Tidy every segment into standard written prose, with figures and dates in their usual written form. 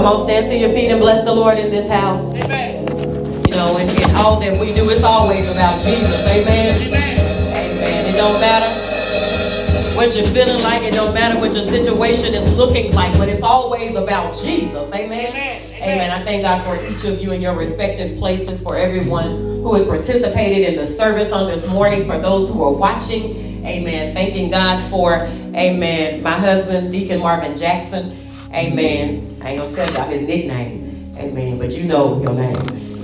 Come on, stand to your feet and bless the Lord in this house. Amen. You know, in all that we do, it's always about Jesus. Amen. Amen. Amen. It don't matter what you're feeling like. It don't matter what your situation is looking like. But it's always about Jesus. Amen. Amen. Amen. I thank God for each of you in your respective places, for everyone who has participated in the service on this morning, for those who are watching. Amen. Thanking God for, amen, my husband, Deacon Marvin Jackson. Amen. I ain't going to tell y'all his nickname. Amen. But you know your name.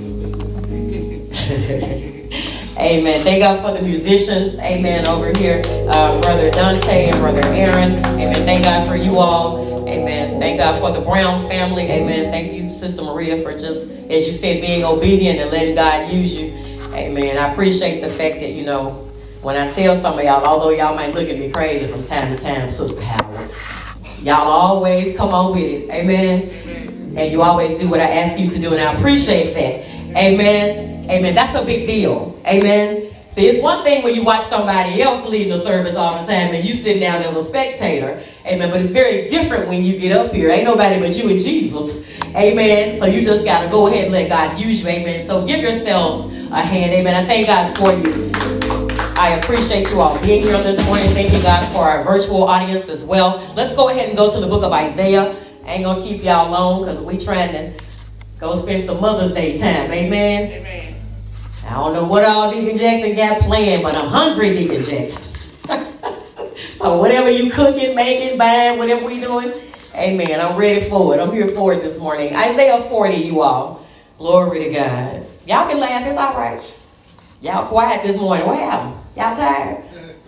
Amen. Thank God for the musicians. Amen. Over here, Brother Dante and Brother Aaron. Amen. Thank God for you all. Amen. Thank God for the Brown family. Amen. Thank you, Sister Maria, for just, as you said, being obedient and letting God use you. Amen. I appreciate the fact that, you know, when I tell some of y'all, although y'all might look at me crazy from time to time, Sister Howard, y'all always come on with it. Amen. Amen. And you always do what I ask you to do, and I appreciate that. Amen. Amen. That's a big deal. Amen. See, it's one thing when you watch somebody else leading the service all the time and you sit down as a spectator. Amen. But it's very different when you get up here. Ain't nobody but you and Jesus. Amen. So you just got to go ahead and let God use you. Amen. So give yourselves a hand. Amen. I thank God for you. I appreciate you all being here this morning. Thank you, God, for our virtual audience as well. Let's go ahead and go to the book of Isaiah. I ain't going to keep y'all long because we trying to go spend some Mother's Day time. Amen. Amen. I don't know what all Deacon Jackson got planned, but I'm hungry, Deacon Jackson. So whatever you cooking, making, buying, whatever we doing, amen, I'm ready for it. I'm here for it this morning. Isaiah 40, you all. Glory to God. Y'all can laugh. It's all right. Y'all quiet this morning. What happened? Y'all tired?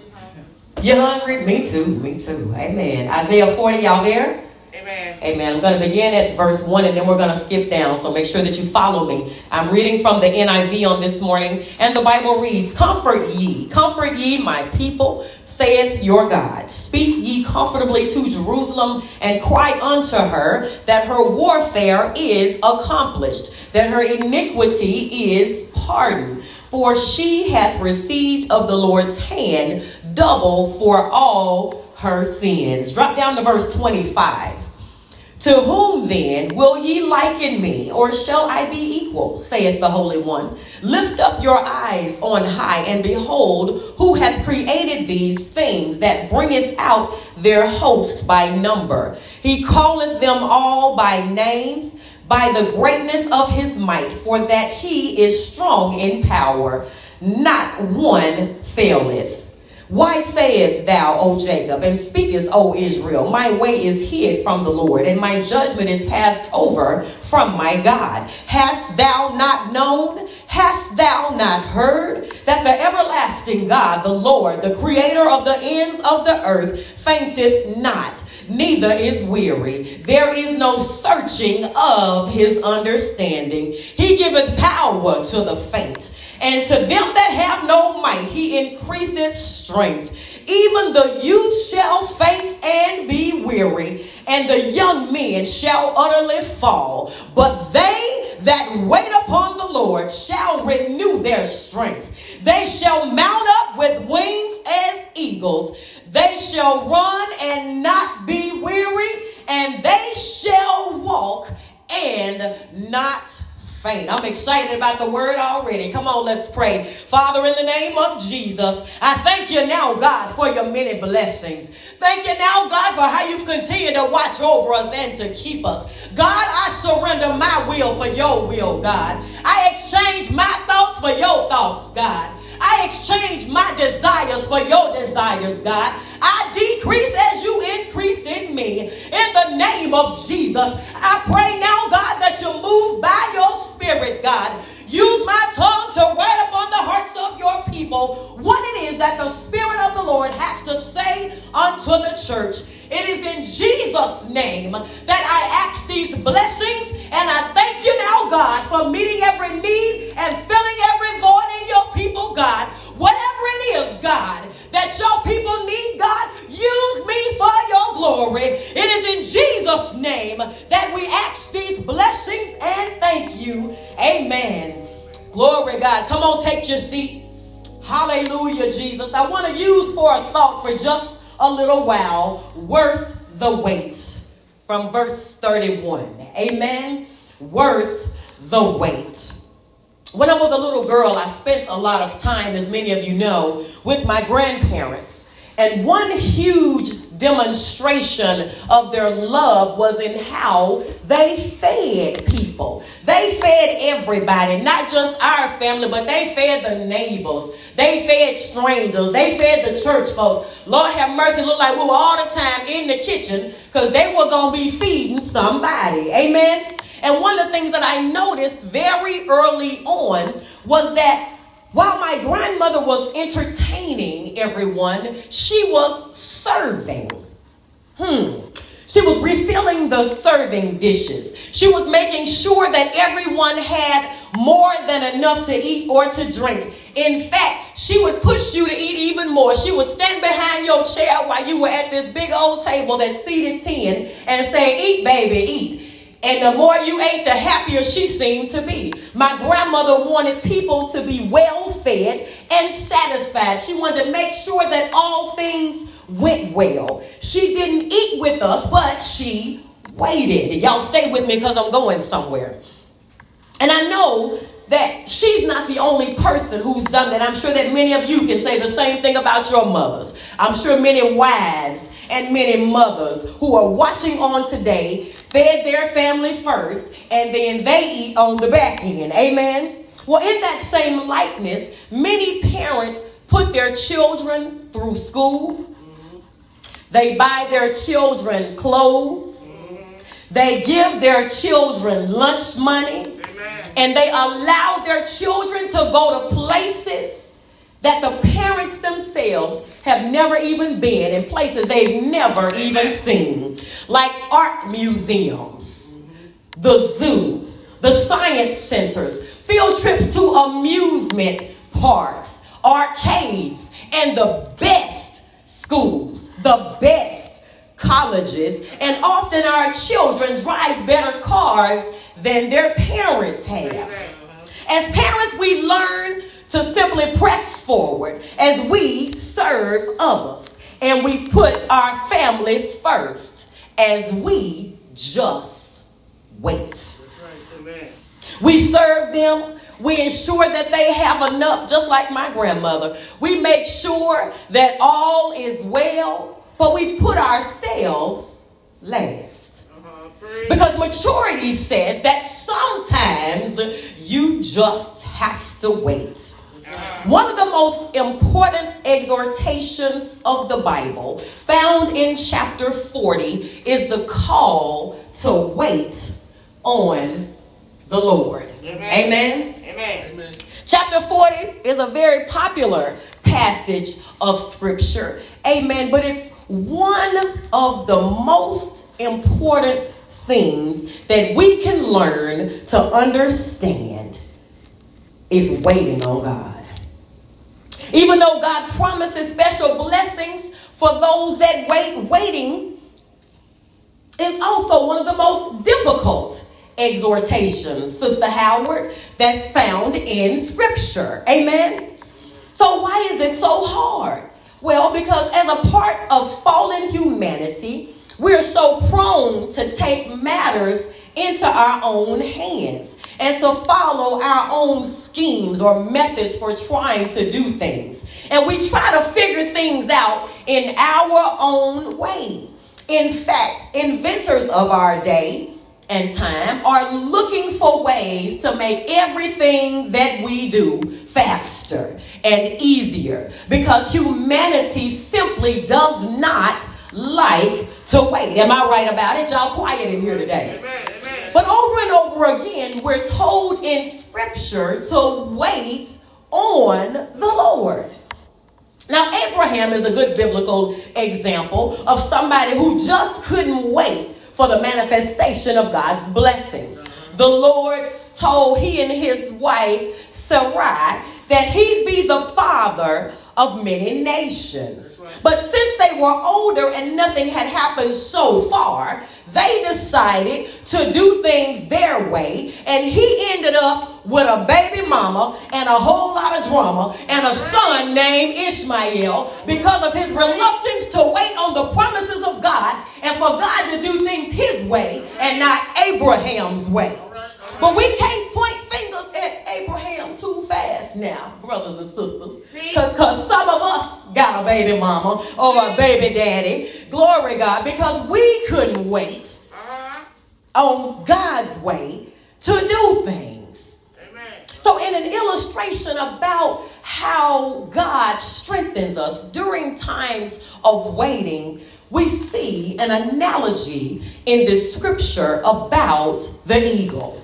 You hungry? Me too. Me too. Amen. Isaiah 40, y'all there? Amen. Amen. I'm going to begin at verse 1 and then we're going to skip down. So make sure that you follow me. I'm reading from the NIV on this morning. And the Bible reads, comfort ye, my people, saith your God. Speak ye comfortably to Jerusalem and cry unto her that her warfare is accomplished, that her iniquity is pardoned. For she hath received of the Lord's hand double for all her sins. Drop down to verse 25. To whom then will ye liken me, or shall I be equal, saith the Holy One? Lift up your eyes on high, and behold, who hath created these things, that bringeth out their hosts by number. He calleth them all by names, by the greatness of his might, for that he is strong in power. Not one faileth. Why sayest thou, O Jacob, and speakest, O Israel, my way is hid from the Lord, and my judgment is passed over from my God? Hast thou not known? Hast thou not heard that the everlasting God, the Lord, the creator of the ends of the earth, fainteth not, neither is weary? There is no searching of his understanding. He giveth power to the faint, and to them that have no might he increaseth strength. Even the youth shall faint and be weary, and the young men shall utterly fall. But they that wait upon the Lord shall renew their strength. They shall mount up with wings as eagles. They shall run and not be weary, and they shall walk and not faint. I'm excited about the word already. Come on, let's pray. Father, in the name of Jesus, I thank you now, God, for your many blessings. Thank you now, God, for how you've continued to watch over us and to keep us. God, I surrender my will for your will, God. I exchange my thoughts for your thoughts, God. I exchange my desires for your desires, God. I decrease as you increase in me. In the name of Jesus, I pray now, God, that you move by your spirit, God. Use my tongue to write upon the hearts of your people what it is that the Spirit of the Lord has to say unto the church. It is in Jesus' name that I ask these blessings, and I thank you now, God, for meeting every need and filling every void in your people, God. Whatever it is, God, that your people need, God, use me for your glory. It is in Jesus' name that we ask these blessings and thank you. Amen. Glory, God. Come on, take your seat. Hallelujah, Jesus. I want to use for a thought for just a little while, worth the wait. from verse 31. Amen. Worth the wait. When I was a little girl, I spent a lot of time, as many of you know, with my grandparents. And one huge demonstration of their love was in how they fed people. They fed everybody, not just our family, but they fed the neighbors. They fed strangers. They fed the church folks. Lord have mercy, looked like we were all the time in the kitchen because they were going to be feeding somebody. Amen. And one of the things that I noticed very early on was that while my grandmother was entertaining everyone, she was serving. She was refilling the serving dishes. She was making sure that everyone had more than enough to eat or to drink. In fact, she would push you to eat even more. She would stand behind your chair while you were at this big old table that seated 10 and say, "Eat, baby, eat." And the more you ate, the happier she seemed to be. My grandmother wanted people to be well fed and satisfied. She wanted to make sure that all things went well. She didn't eat with us, but she waited. Y'all stay with me because I'm going somewhere. And I know that she's not the only person who's done that. I'm sure that many of you can say the same thing about your mothers. I'm sure many wives and many mothers who are watching on today fed their family first and then they eat on the back end. Amen. Well, in that same likeness, many parents put their children through school. They buy their children clothes. They give their children lunch money. And they allow their children to go to places that the parents themselves have never even been, in places they've never even seen, like art museums, the zoo, the science centers, field trips to amusement parks, arcades, and the best schools, the best colleges, and often our children drive better cars than their parents have. As parents, we learn to simply press forward as we serve others. And we put our families first as we just wait. We serve them. We ensure that they have enough, just like my grandmother. We make sure that all is well, but we put ourselves last. Because maturity says that sometimes you just have to wait. One of the most important exhortations of the Bible, found in chapter 40, is the call to wait on the Lord. Amen. Amen. Amen. Chapter 40 is a very popular passage of scripture. Amen. But it's one of the most important things that we can learn to understand is waiting on God. Even though God promises special blessings for those that wait, waiting is also one of the most difficult exhortations, Sister Howard, that's found in scripture. Amen. So why is it so hard? Well, because as a part of fallen humanity, we're so prone to take matters into our own hands and to follow our own schemes or methods for trying to do things. And we try to figure things out in our own way. In fact, inventors of our day and time are looking for ways to make everything that we do faster and easier, because humanity simply does not like to wait. Am I right about it? Y'all quiet in here today. Amen. Amen. But over and over again, we're told in scripture to wait on the Lord. Now, Abraham is a good biblical example of somebody who just couldn't wait for the manifestation of God's blessings. The Lord told he and his wife, Sarai, that he'd be the father of many nations. But since they were older and nothing had happened so far, They decided to do things their way, and he ended up with a baby mama and a whole lot of drama and a son named Ishmael because of his reluctance to wait on the promises of God and for God to do things his way and not Abraham's way. But we can't point fingers at Abraham too fast now, brothers and sisters, because some of us got a baby mama or a baby daddy, glory God, because we couldn't wait on God's way to do things. Amen. So in an illustration about how God strengthens us during times of waiting, we see an analogy in this scripture about the eagle.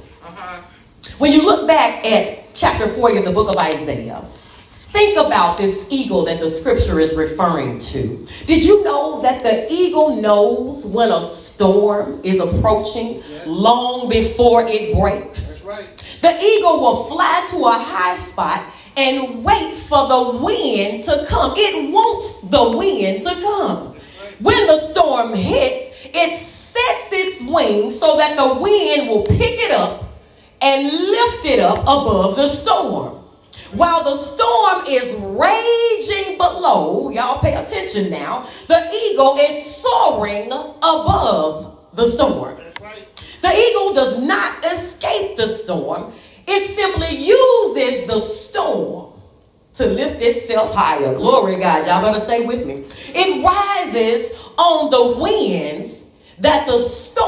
When you look back at chapter 40 of the book of Isaiah, think about this eagle that the scripture is referring to. Did you know that the eagle knows when a storm is approaching long before it breaks? That's right. The eagle will fly to a high spot and wait for the wind to come. It wants the wind to come. When the storm hits, it sets its wings so that the wind will pick it up and lift it up above the storm. While the storm is raging below, y'all pay attention now, the eagle is soaring above the storm. That's right. The eagle does not escape the storm. It simply uses the storm to lift itself higher. Glory to God. Y'all better stay with me. It rises on the winds that the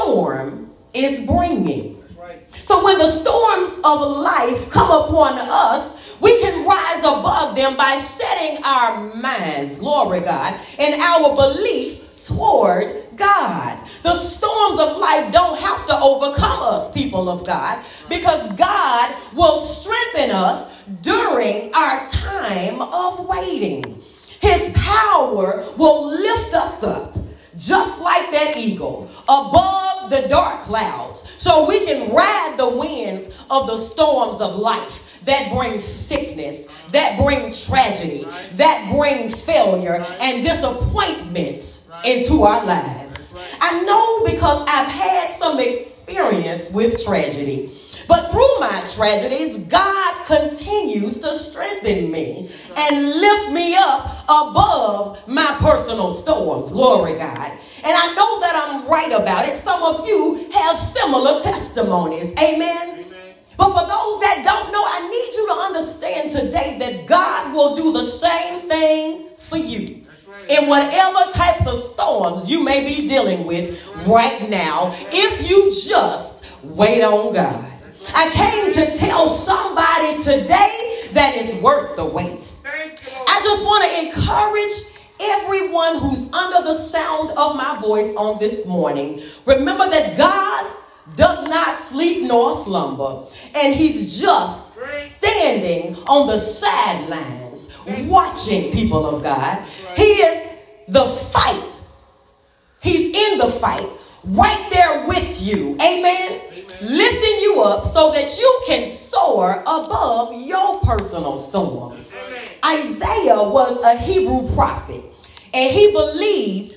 storm is bringing. So when the storms of life come upon us, we can rise above them by setting our minds, glory God, and our belief toward God. The storms of life don't have to overcome us, people of God, because God will strengthen us during our time of waiting. His power will lift us up, just like that eagle, above the dark clouds, so we can ride the winds of the storms of life that bring sickness, that bring tragedy, that bring failure and disappointment into our lives. I know because I've had some experience with tragedy. But through my tragedies, God continues to strengthen me and lift me up above my personal storms. Glory God. And I know that I'm right about it. Some of you have similar testimonies. Amen. But for those that don't know, I need you to understand today that God will do the same thing for you. In whatever types of storms you may be dealing with right now, if you just wait on God. I came to tell somebody today that it's worth the wait. I just want to encourage everyone who's under the sound of my voice on this morning. Remember that God does not sleep nor slumber, and he's just standing on the sidelines watching, people of God. He is the fight. He's in the fight right there with you. Amen. Lifting you up so that you can soar above your personal storms. Isaiah was a Hebrew prophet, and he believed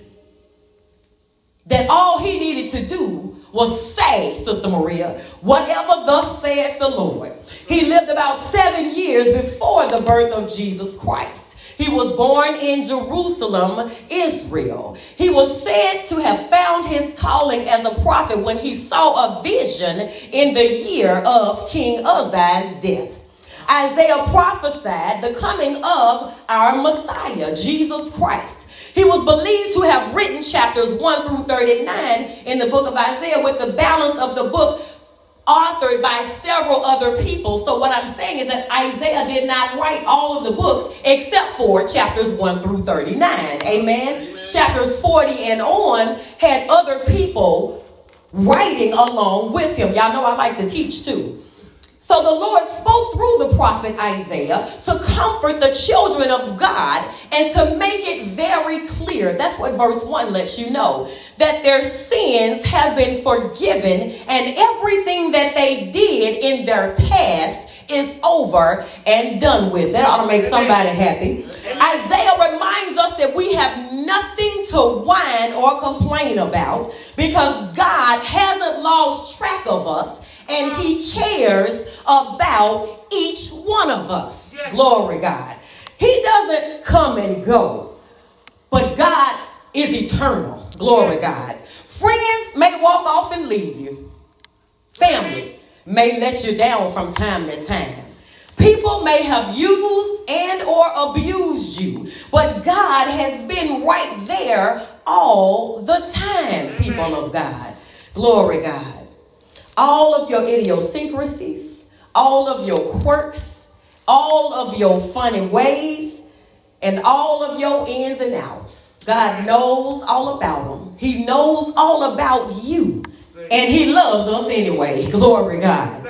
that all he needed to do was say, Sister Maria, whatever thus saith the Lord. He lived about 7 years before the birth of Jesus Christ. He was born in Jerusalem, Israel. He was said to have found his calling as a prophet when he saw a vision in the year of King Uzziah's death. Isaiah prophesied the coming of our Messiah, Jesus Christ. He was believed to have written chapters 1 through 39 in the book of Isaiah, with the balance of the book authored by several other people. So what I'm saying is that Isaiah did not write all of the books except for chapters 1 through 39. Amen. Chapters 40 and on had other people writing along with him. Y'all know I like to teach too. So the Lord spoke through the prophet Isaiah to comfort the children of God and to make it very clear. That's what verse 1 lets you know, that their sins have been forgiven and everything that they did in their past is over and done with. That ought to make somebody happy. Isaiah reminds us that we have nothing to whine or complain about because God hasn't lost track of us and he cares about each one of us. Yes. Glory God. He doesn't come and go, but God is eternal. Glory God. Friends may walk off and leave you. Family may let you down from time to time. People may have used and or abused you, but God has been right there all the time, people of God. Glory God. All of your idiosyncrasies, all of your quirks, all of your funny ways, and all of your ins and outs. God knows all about them. He knows all about you. And he loves us anyway. Glory God.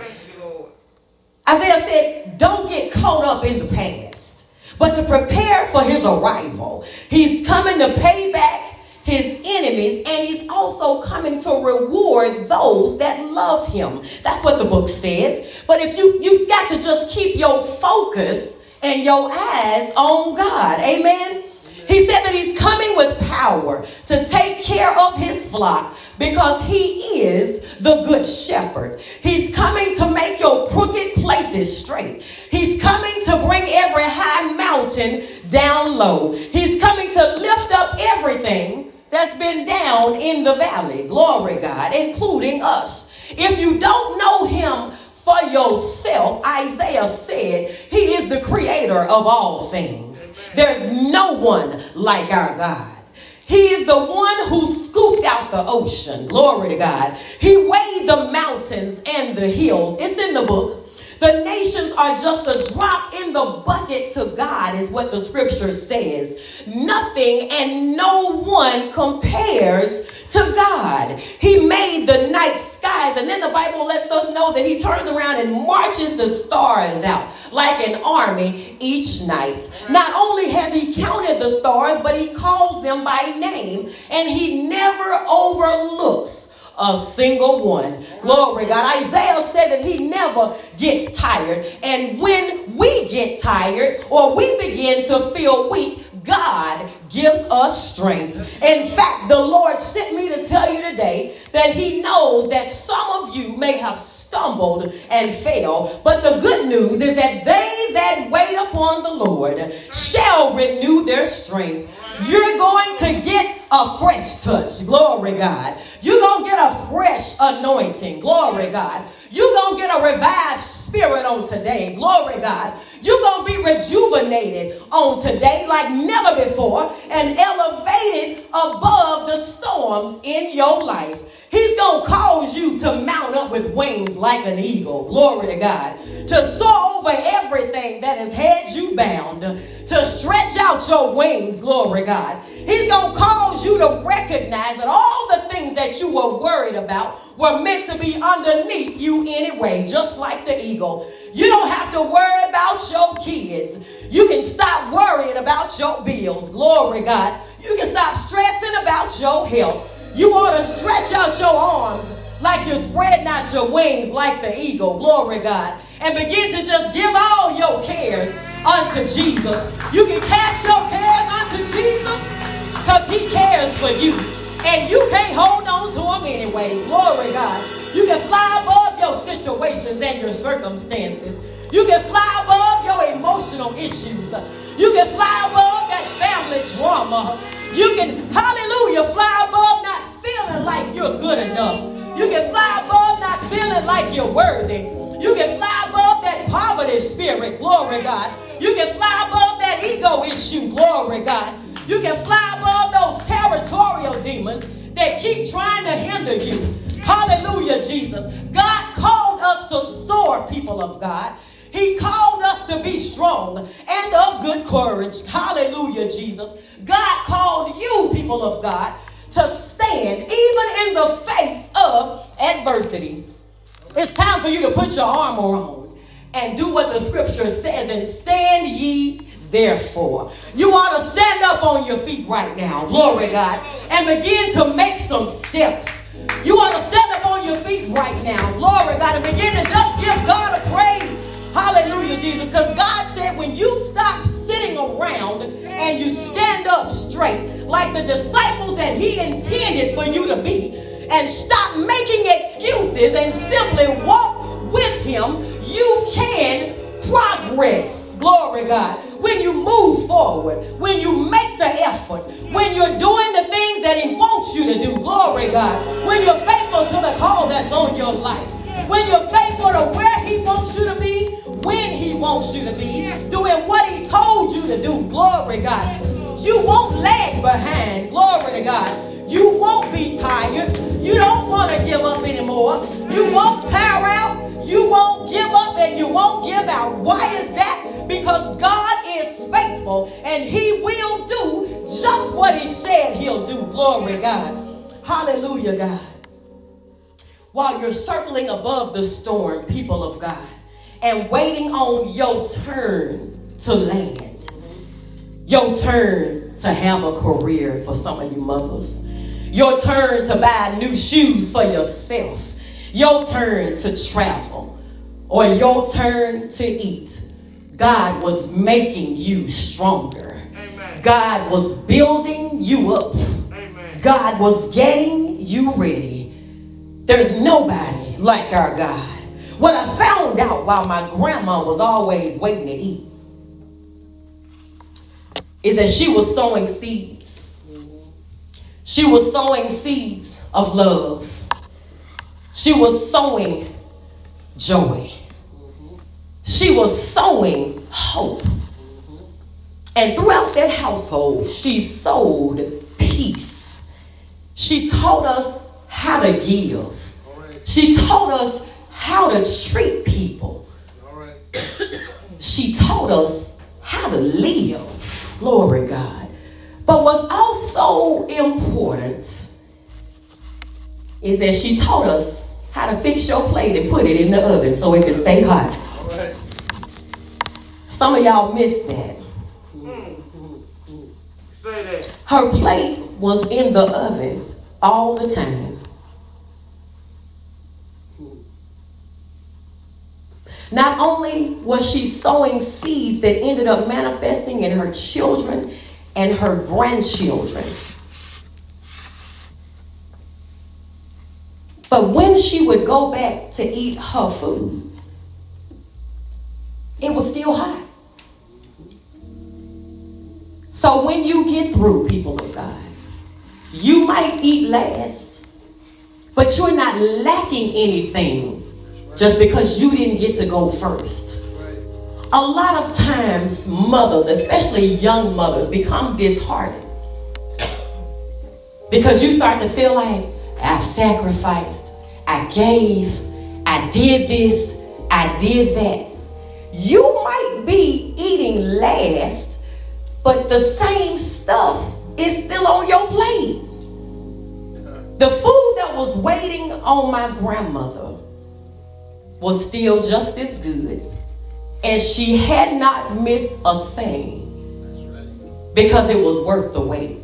Isaiah said, don't get caught up in the past, but to prepare for his arrival. He's coming to pay back his enemies, and he's also coming to reward those that love him. That's what the book says. But if you've got to just keep your focus and your eyes on God. Amen. He said that he's coming with power to take care of his flock because he is the good shepherd. He's coming to make your crooked places straight. He's coming to bring every high mountain down low. He's coming to lift up everything that's been down in the valley. Glory God, including us. If you don't know him for yourself, Isaiah said he is the creator of all things. There's no one like our God. He is the one who scooped out the ocean. Glory to God. He weighed the mountains and the hills. It's in the book. The nations are just a drop in the bucket to God, is what the scripture says. Nothing and no one compares to God. He made the night skies, and then the Bible lets us know that he turns around and marches the stars out like an army each night. Not only has he counted the stars, but he calls them by name, and he never overlooks a single one. Glory God. Isaiah said that he never gets tired. And when we get tired or we begin to feel weak, God gives us strength. In fact, the Lord sent me to tell you today that he knows that some of you may have stumbled and fell, but the good news is that they that wait upon the Lord shall renew their strength. You're going to get a fresh touch. Glory God. You're going to get a fresh anointing. Glory God. You're going to get a revived spirit on today. Glory God. You're going to be rejuvenated on today like never before and elevated above the storms in your life. He's going to cause you to mount up with wings like an eagle. Glory to God. To soar over everything that has had you bound. To stretch out your wings. Glory God. He's going to cause you to recognize that all the things that you were worried about were meant to be underneath you anyway, just like the eagle. You don't have to worry about your kids. You can stop worrying about your bills. Glory God. You can stop stressing about your health. You ought to stretch out your arms like you're spreading out your wings like the eagle. Glory God. And begin to just give all your cares unto Jesus. You can cast your cares unto Jesus because he cares for you. And you can't hold on to him anyway. Glory God. You can fly above your situations and your circumstances. You can fly above your emotional issues. You can fly above that family drama. You can, hallelujah, fly above not feeling like you're good enough. You can fly above not feeling like you're worthy. You can fly above that poverty spirit. Glory God. You can fly above that ego issue. Glory God. You can fly above those territorial demons that keep trying to hinder you. Hallelujah, Jesus. God called us to soar, people of God. He called us to be strong and of good courage. Hallelujah, Jesus. God called you, people of God, to stand even in the face of adversity. It's time for you to put your armor on and do what the scripture says and stand ye therefore. You ought to stand up on your feet right now, glory God, and begin to make some steps. You ought to stand up on your feet right now, glory God, and begin to just give God a praise. Hallelujah, Jesus, because God said when you stop sitting around and you stand up straight like intended for you to be, and stop making excuses and simply walk with him, you can progress. Glory God. When you move forward, when you make the effort, when you're doing the things that he wants you to do, glory God. When you're faithful to the call that's on your life, when you're faithful to where he wants you to be, when he wants you to be, doing what he told you to do, glory God. You won't lag behind, glory to God. You won't be tired. You don't want to give up anymore. You won't tire out. You won't give up and you won't give out. Why is that? Because God is faithful and he will do just what he said he'll do. Glory God. Hallelujah, God. While you're circling above the storm, people of God, and waiting on your turn to land, your turn to have a career for some of you mothers, your turn to buy new shoes for yourself, your turn to travel, or your turn to eat, God was making you stronger. Amen. God was building you up. Amen. God was getting you ready. There's nobody like our God. What I found out while my grandma was always waiting to eat is that she was sowing seeds. She was sowing seeds of love. She was sowing joy. She was sowing hope. And throughout that household, she sowed peace. She taught us how to give. She taught us how to treat people. She taught us how to live. Glory God. But what's also important is that she taught us how to fix your plate and put it in the oven so it can stay hot. Some of y'all missed that. Say that. Her plate was in the oven all the time. Not only was she sowing seeds that ended up manifesting in her children and her grandchildren, but when she would go back to eat her food, it was still hot. So when you get through, people of God, you might eat last, but you're not lacking anything just because you didn't get to go first. A lot of times, mothers, especially young mothers, become disheartened because you start to feel like, I've sacrificed, I gave, I did this, I did that. You might be eating last, but the same stuff is still on your plate. The food that was waiting on my grandmother was still just as good, and she had not missed a thing because it was worth the wait.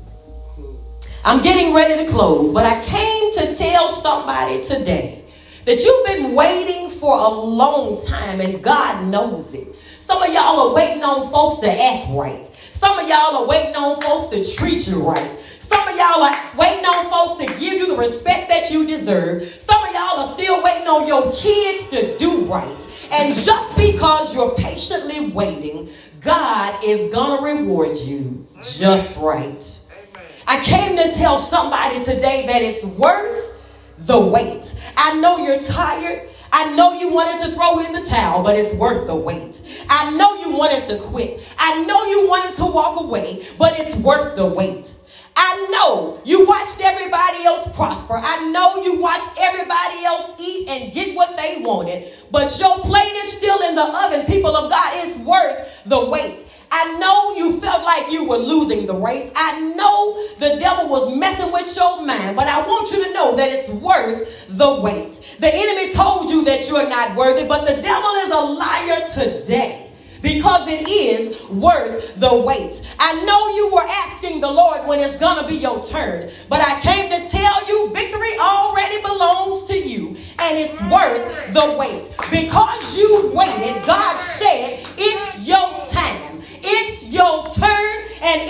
I'm getting ready to close, but I came to tell somebody today that you've been waiting for a long time and God knows it. Some of y'all are waiting on folks to act right. Some of y'all are waiting on folks to treat you right. Some of y'all are waiting on folks to give you the respect that you deserve. Some of y'all are still waiting on your kids to do right. And just because you're patiently waiting, God is going to reward you just right. I came to tell somebody today that it's worth the wait. I know you're tired. I know you wanted to throw in the towel, but it's worth the wait. I know you wanted to quit. I know you wanted to walk away, but it's worth the wait. I know you watched everybody else prosper. I know you watched everybody else eat and get what they wanted, but your plate is still in the oven, people of God. It's worth the wait. I know you felt like you were losing the race. I know the devil was messing with your mind, but I want you to know that it's worth the wait. The enemy told you that you're not worthy, but the devil is a liar today. Because it is worth the wait. I know you were asking the Lord when it's going to be your turn. But I came to tell you victory already belongs to you. And it's worth the wait. Because you waited, God said it's your time. It's your turn. And it's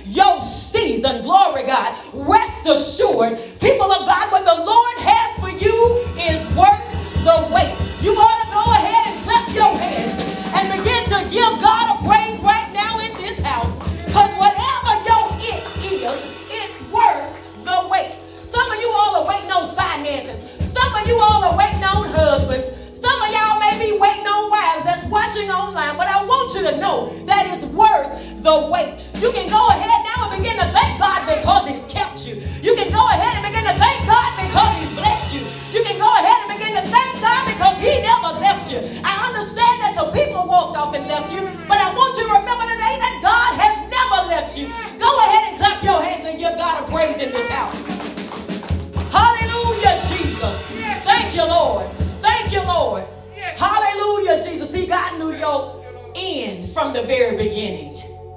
your season. Glory, God. Rest assured, people of God, what the Lord has for you is worth the wait. You ought to go ahead and clap your hands and begin to give God a praise right now in this house. Because whatever your it is, it's worth the wait. Some of you all are waiting on finances. Some of you all are waiting on husbands. Some of y'all may be waiting on wives that's watching online. But I want you to know that it's worth the wait. You can go ahead now and begin to thank God because he's kept you. You can go ahead and begin to thank God because he's blessed you. You can go ahead and begin to thank God because he never left you. I understand that some people walked off and left you, but I want you to remember today that God has never left you. Go ahead and clap your hands and give God a praise in this house. Hallelujah, Jesus. Thank you, Lord. Thank you, Lord. Hallelujah, Jesus. See, God knew your end from the very beginning.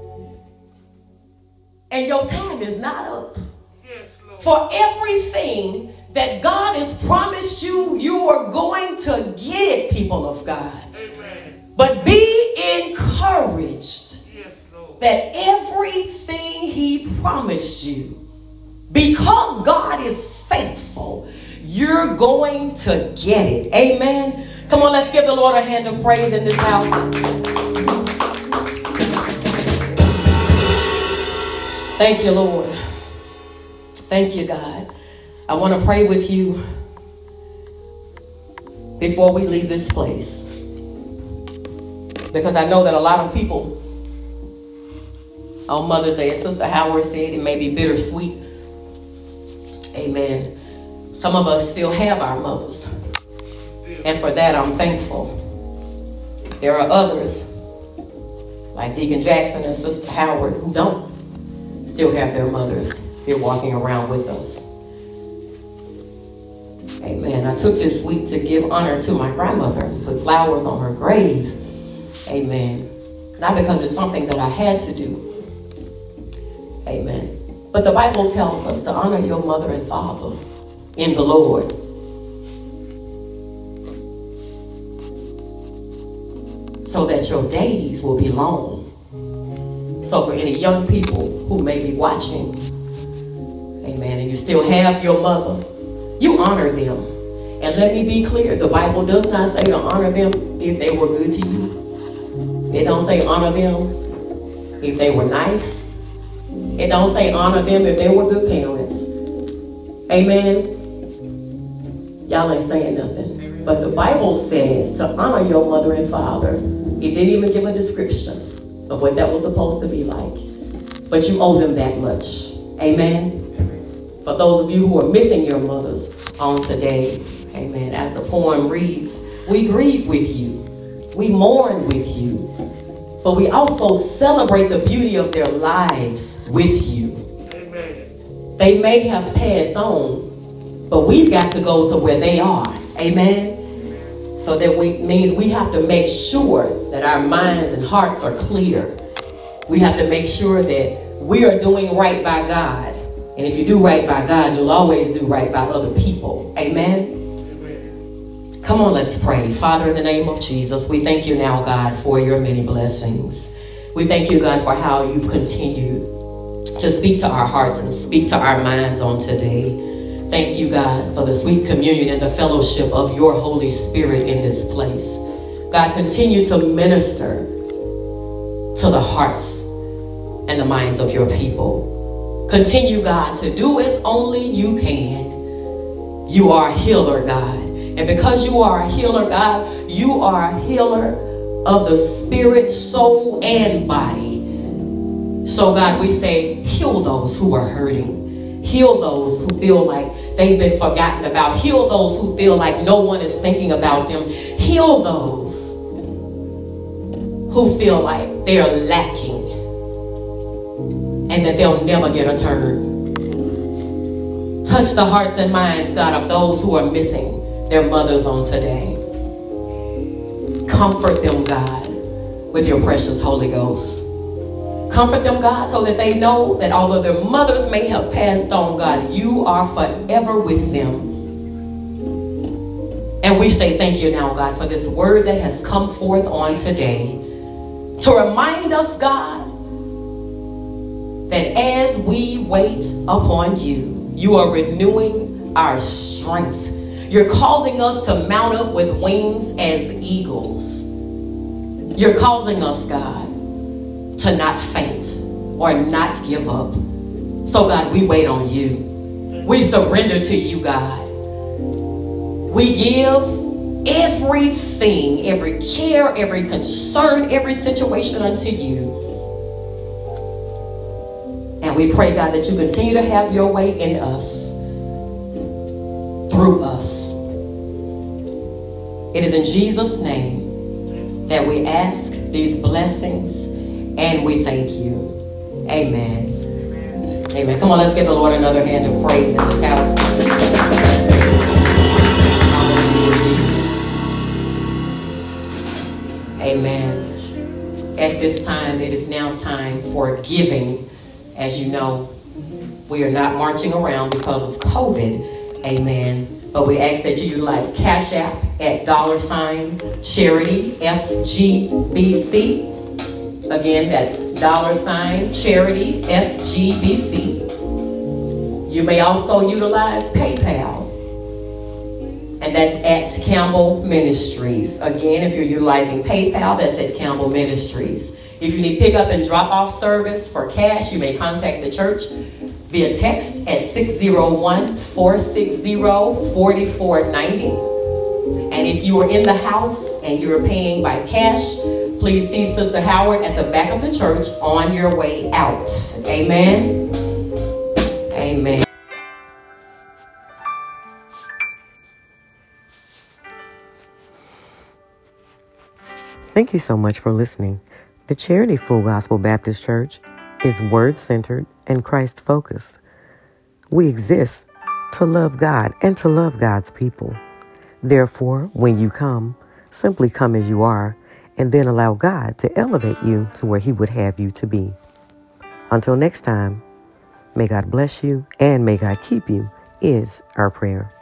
And your time is not up. For everything that God has promised you, you are going to get it, people of God. Amen. But be encouraged that everything he promised you, because God is faithful, you're going to get it. Amen. Come on, let's give the Lord a hand of praise in this house. Thank you, Lord. Thank you, God. I want to pray with you before we leave this place, because I know that a lot of people on Mother's Day, as Sister Howard said, it may be bittersweet. Amen. Some of us still have our mothers, and for that I'm thankful. There are others, like Deacon Jackson and Sister Howard, who don't still have their mothers here walking around with us. Amen. I took this week to give honor to my grandmother, put flowers on her grave. Amen. Not because it's something that I had to do. Amen. But the Bible tells us to honor your mother and father in the Lord. So that your days will be long. So for any young people who may be watching, amen, and you still have your mother, you honor them. And let me be clear, the Bible does not say to honor them if they were good to you. It don't say honor them if they were nice. It don't say honor them if they were good parents. Amen. Y'all ain't saying nothing. But the Bible says to honor your mother and father. It didn't even give a description of what that was supposed to be like. But you owe them that much. Amen. For those of you who are missing your mothers on today, amen, as the poem reads, we grieve with you. We mourn with you. But we also celebrate the beauty of their lives with you. Amen. They may have passed on, but we've got to go to where they are. Amen. So that means we have to make sure that our minds and hearts are clear. We have to make sure that we are doing right by God. And if you do right by God, you'll always do right by other people. Amen? Amen. Come on, let's pray. Father, in the name of Jesus, we thank you now, God, for your many blessings. We thank you, God, for how you've continued to speak to our hearts and speak to our minds on today. Thank you, God, for the sweet communion and the fellowship of your Holy Spirit in this place. God, continue to minister to the hearts and the minds of your people. Continue, God, to do as only you can. You are a healer, God. And because you are a healer, God, you are a healer of the spirit, soul, and body. So, God, we say, heal those who are hurting. Heal those who feel like they've been forgotten about. Heal those who feel like no one is thinking about them. Heal those who feel like they are lacking and that they'll never get a turn. Touch the hearts and minds, God, of those who are missing their mothers on today. Comfort them, God, with your precious Holy Ghost. Comfort them, God, so that they know that although their mothers may have passed on, God, you are forever with them. And we say thank you now, God, for this word that has come forth on today to remind us, God, that as we wait upon you, you are renewing our strength. You're causing us to mount up with wings as eagles. You're causing us, God, to not faint or not give up. So, God, we wait on you. We surrender to you, God. We give everything, every care, every concern, every situation unto you. And we pray, God, that you continue to have your way in us, through us. It is in Jesus' name that we ask these blessings, and we thank you. Amen. Amen. Come on, let's give the Lord another hand of praise in this house. Amen. At this time, it is now time for giving. As you know, we are not marching around because of COVID. Amen. But we ask that you utilize Cash App at $Charity FGBC. Again, that's $Charity FGBC. You may also utilize PayPal, and that's at Campbell Ministries. Again, if you're utilizing PayPal, that's at Campbell Ministries. If you need pickup and drop-off service for cash, you may contact the church via text at 601-460-4490. And if you are in the house and you're paying by cash, please see Sister Howard at the back of the church on your way out. Amen. Amen. Thank you so much for listening. The Charity Full Gospel Baptist Church is word-centered and Christ-focused. We exist to love God and to love God's people. Therefore, when you come, simply come as you are, and then allow God to elevate you to where He would have you to be. Until next time, may God bless you and may God keep you is our prayer.